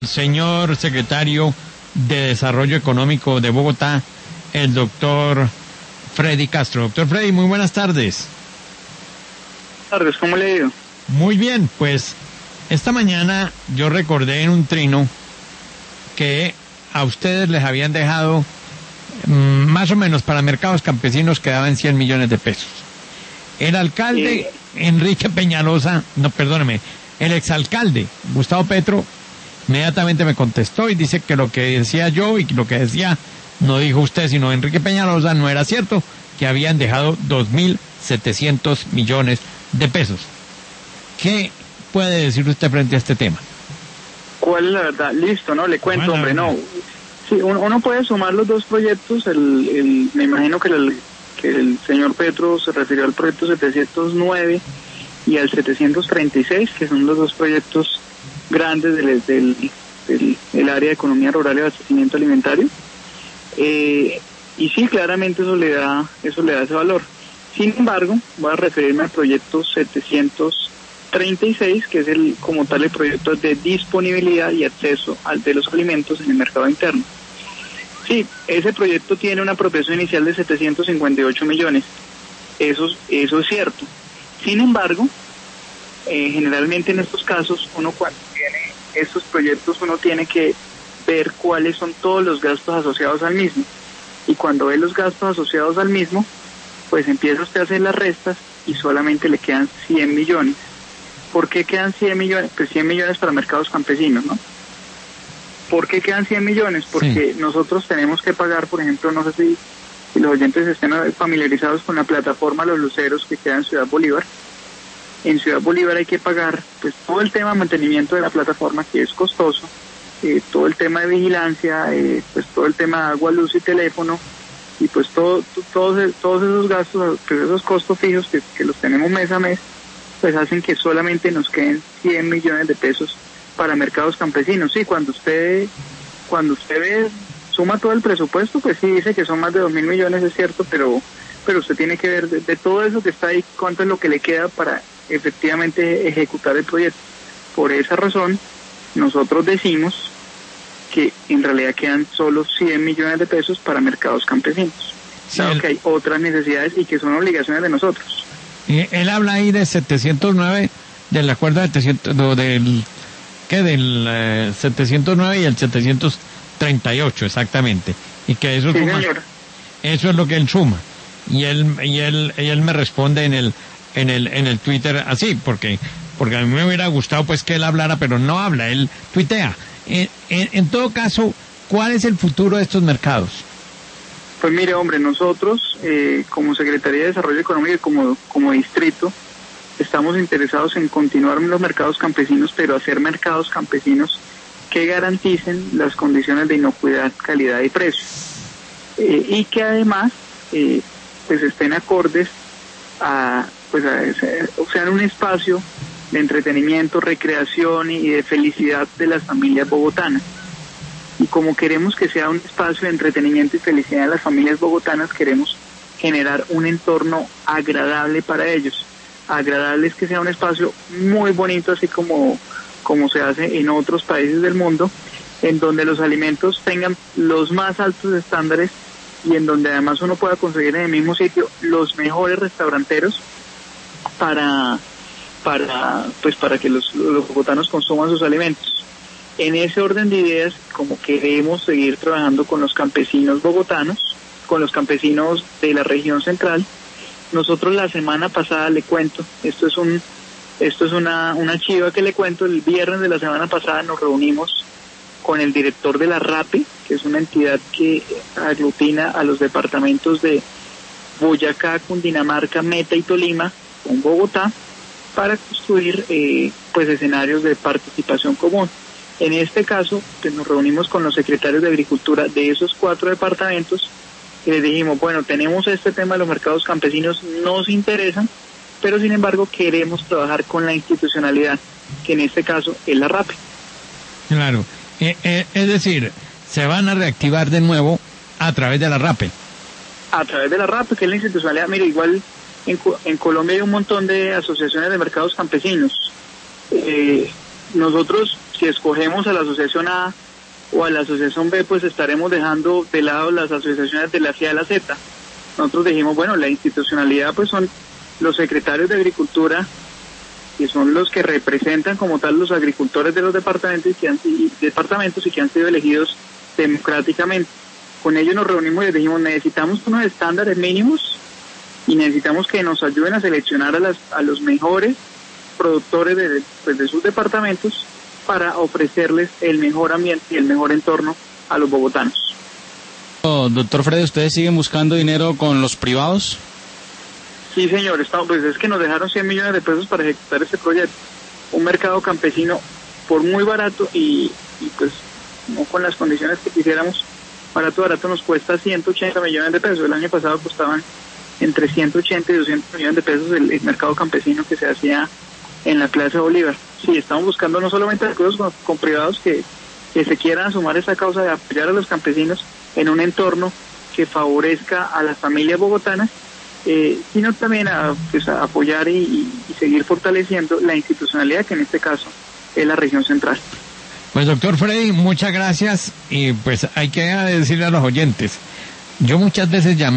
Señor secretario de Desarrollo Económico de Bogotá, el doctor Freddy Castro. Doctor Freddy, muy buenas tardes. Buenas tardes, ¿cómo le ha ido? Muy bien, pues esta mañana yo recordé en un trino que a ustedes les habían dejado más o menos para mercados campesinos quedaban 100 millones de pesos. El alcalde Enrique Peñalosa, no, perdóneme, el exalcalde Gustavo Petro inmediatamente me contestó y dice que lo que decía yo y lo que decía no dijo usted sino Enrique Peñalosa no era cierto, que habían dejado 2.700 millones de pesos. ¿Qué puede decir usted frente a este tema? ¿Cuál es la verdad? Listo, ¿no? Le cuento, hombre, no. Sí, uno puede sumar los dos proyectos, me imagino que el señor Petro se refirió al proyecto 709 y al 736, que son los dos proyectos grandes del área de economía rural y abastecimiento alimentario. Y sí, claramente eso le da ese valor. Sin embargo, voy a referirme al proyecto 736, que es como tal el proyecto de disponibilidad y acceso de los alimentos en el mercado interno. Sí, ese proyecto tiene una apropiación inicial de 758 millones. Eso es cierto. Sin embargo, generalmente en estos casos, uno cuando tiene estos proyectos, uno tiene que ver cuáles son todos los gastos asociados al mismo. Y cuando ve los gastos asociados al mismo, pues empieza usted a hacer las restas y solamente le quedan 100 millones. ¿Por qué quedan 100 millones? Pues 100 millones para mercados campesinos, ¿no? ¿Por qué quedan 100 millones? Porque sí, nosotros tenemos que pagar, por ejemplo, no sé si los oyentes estén familiarizados con la plataforma Los Luceros que queda en Ciudad Bolívar. En Ciudad Bolívar hay que pagar pues todo el tema de mantenimiento de la plataforma, que es costoso, todo el tema de vigilancia, pues todo el tema de agua, luz y teléfono, y pues todos esos gastos, pues esos costos fijos que los tenemos mes a mes, pues hacen que solamente nos queden 100 millones de pesos para mercados campesinos. Sí, cuando usted ve, suma todo el presupuesto, pues sí dice que son más de 2.000 millones, es cierto, pero usted tiene que ver de todo eso que está ahí, cuánto es lo que le queda para efectivamente ejecutar el proyecto. Por esa razón, nosotros decimos que en realidad quedan solo 100 millones de pesos para mercados campesinos. Claro que hay otras necesidades y que son obligaciones de nosotros. Él habla ahí de 709, del acuerdo de 700, del 709 y el 738 exactamente, y que eso sí, suma, eso es lo que él suma, y él me responde en el Twitter así, porque a mí me hubiera gustado pues que él hablara, pero no habla, él tuitea. En todo caso, ¿cuál es el futuro de estos mercados? Pues mire, hombre, nosotros como Secretaría de Desarrollo Económico y como distrito estamos interesados en continuar en los mercados campesinos, pero hacer mercados campesinos que garanticen las condiciones de inocuidad, calidad y precio, y que además pues estén acordes sean un espacio de entretenimiento, recreación y de felicidad de las familias bogotanas. Y como queremos que sea un espacio de entretenimiento y felicidad de las familias bogotanas, queremos generar un entorno agradable para ellos. Agradable es que sea un espacio muy bonito, así como se hace en otros países del mundo, en donde los alimentos tengan los más altos estándares y en donde además uno pueda conseguir en el mismo sitio los mejores restauranteros para que los bogotanos consuman sus alimentos. En ese orden de ideas, como queremos seguir trabajando con los campesinos bogotanos, con los campesinos de la región central, nosotros la semana pasada, le cuento, esto es una chiva que le cuento, el viernes de la semana pasada nos reunimos con el director de la RAPE, que es una entidad que aglutina a los departamentos de Boyacá, Cundinamarca, Meta y Tolima, con Bogotá, para construir pues escenarios de participación común. En este caso, pues nos reunimos con los secretarios de Agricultura de esos 4 departamentos y les dijimos, bueno, tenemos este tema de los mercados campesinos, nos interesan, pero sin embargo queremos trabajar con la institucionalidad, que en este caso es la RAPE. Claro, es decir, se van a reactivar de nuevo a través de la RAPE. A través de la RAPE, que es la institucionalidad. Mire, igual en Colombia hay un montón de asociaciones de mercados campesinos. nosotros, si escogemos a la asociación A o a la asociación B, pues estaremos dejando de lado las asociaciones de la C a la Z. Nosotros dijimos, bueno, la institucionalidad pues son los secretarios de Agricultura, que son los que representan como tal los agricultores de los departamentos y que han sido elegidos democráticamente. Con ellos nos reunimos y les dijimos, necesitamos unos estándares mínimos y necesitamos que nos ayuden a seleccionar a los mejores productores de sus departamentos para ofrecerles el mejor ambiente y el mejor entorno a los bogotanos. Doctor Freddy, ¿ustedes siguen buscando dinero con los privados? Sí, señor, pues es que nos dejaron 100 millones de pesos para ejecutar este proyecto. Un mercado campesino por muy barato y pues no con las condiciones que quisiéramos. Barato nos cuesta 180 millones de pesos. El año pasado costaban entre 180 y 200 millones de pesos el mercado campesino que se hacía en la Plaza Bolívar. Sí, estamos buscando no solamente acuerdos con privados que se quieran sumar a esa causa de apoyar a los campesinos en un entorno que favorezca a las familias bogotanas, sino también a apoyar y seguir fortaleciendo la institucionalidad que en este caso es la región central. Pues doctor Freddy, muchas gracias y pues hay que decirle a los oyentes, yo muchas veces llamé